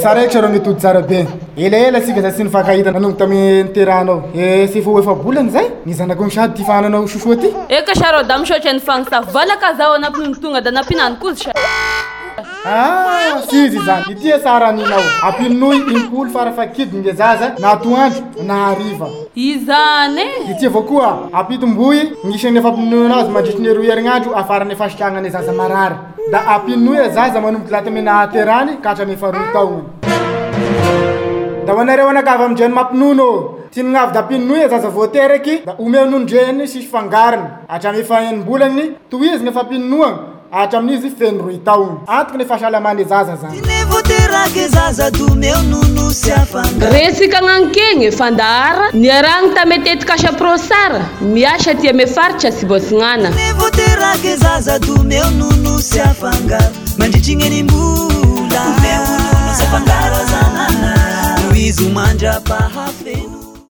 Tsara eky rô mitody tsara be. Ela sika za sy nifakahita nanomboka tamy terranao. Sy efa bolany zay. Ny zanako sady ty fananao sosoa ty. Eka sha rô da misaotra ny fagnasa valaka zaho anampin'ny tonga da nampinany kozy sha. Sizy zany. Ity sara ninao. Apinoy impolo farafakidy nge zaza na atoandro na hariva. Izany. Ity avao koa apitomboy ngisany efa apinonazy mandritry ny 2 herignandro afarany fasitragnany zaza marary. Da apinoy zaza manomboky lahatamy nahaterany ka hatramy 4 taona. Da wanareo anakava amijany mampinono. Tinagnavi da apinoy zaza voateraky da omeonondreny sisy fangariny. Hatramy efa bolany toiziny efa apinoa. Hatramin'izy feno 2 taona. Antoko ny fahasalamany zaza zany. Resika gn'ankegny fandahara niaragny tametety kasha prosara miasa tia me faritra sy bosignana. Mandritrigny mbola